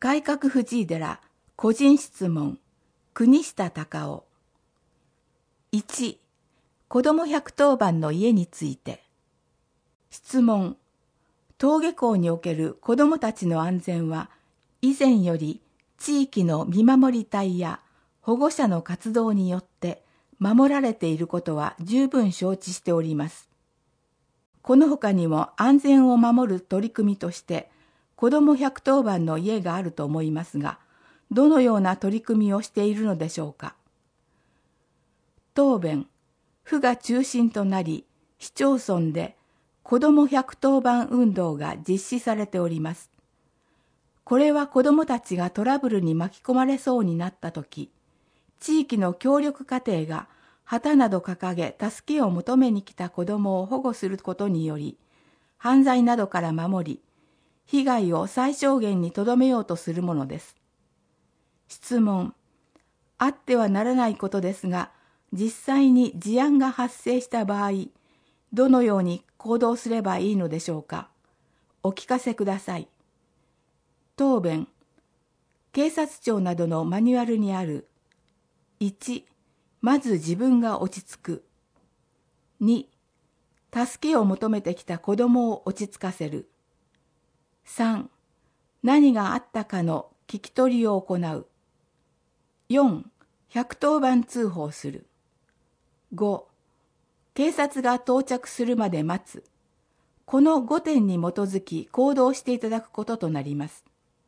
改革藤井寺個人質問国下隆夫。1、子ども110番の家について。質問。登下校における子どもたちの安全は以前より地域の見守り隊や保護者の活動によって守られていることは十分承知しております。この他にも安全を守る取り組みとして子ども110番の家があると思いますが、どのような取り組みをしているのでしょうか。答弁。府が中心となり、市町村で子ども110番運動が実施されております。これは子どもたちがトラブルに巻き込まれそうになったとき、地域の協力家庭が旗など掲げ助けを求めに来た子どもを保護することにより、犯罪などから守り、被害を最小限にとどめようとするものです。質問。あってはならないことですが、実際に事案が発生した場合、どのように行動すればいいのでしょうか。お聞かせください。答弁。警察庁などのマニュアルにある。1、まず自分が落ち着く。2、助けを求めてきた子供を落ち着かせる。3、何があったかの聞き取りを行う。4、110番通報する。5、警察が到着するまで待つ。この5点に基づき行動していただくこととなります。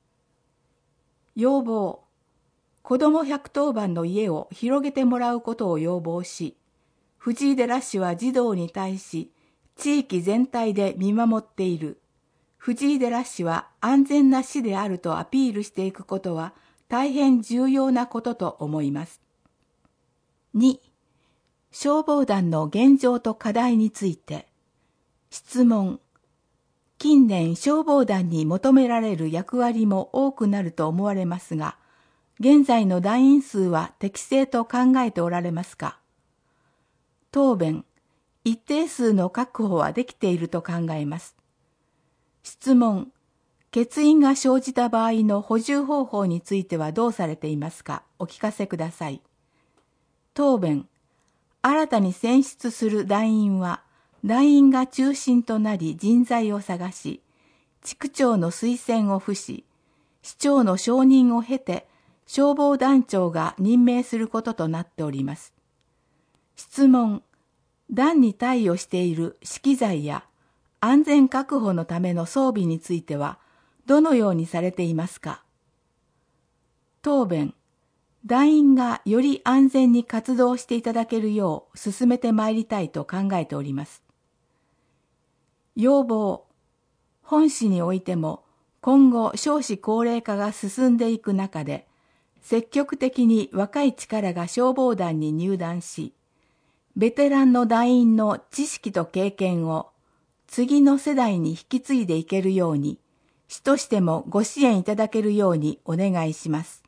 要望。子ども110番の家を広げてもらうことを要望し、藤井寺市は児童に対し、地域全体で見守っている。藤井寺市は安全な市であるとアピールしていくことは大変重要なことと思います。2、消防団の現状と課題について。質問。近年消防団に求められる役割も多くなると思われますが、現在の団員数は適正と考えておられますか。答弁。一定数の確保はできていると考えます。質問。欠員が生じた場合の補充方法についてはどうされていますか。お聞かせください。答弁。新たに選出する団員は、団員が中心となり人材を探し、地区長の推薦を付し、市長の承認を経て、消防団長が任命することとなっております。質問。団に貸与している資機材や安全確保のための装備については、どのようにされていますか。答弁。団員がより安全に活動していただけるよう進めてまいりたいと考えております。要望。本市においても今後少子高齢化が進んでいく中で、積極的に若い力が消防団に入団し、ベテランの団員の知識と経験を次の世代に引き継いでいけるように、市としてもご支援いただけるようにお願いします。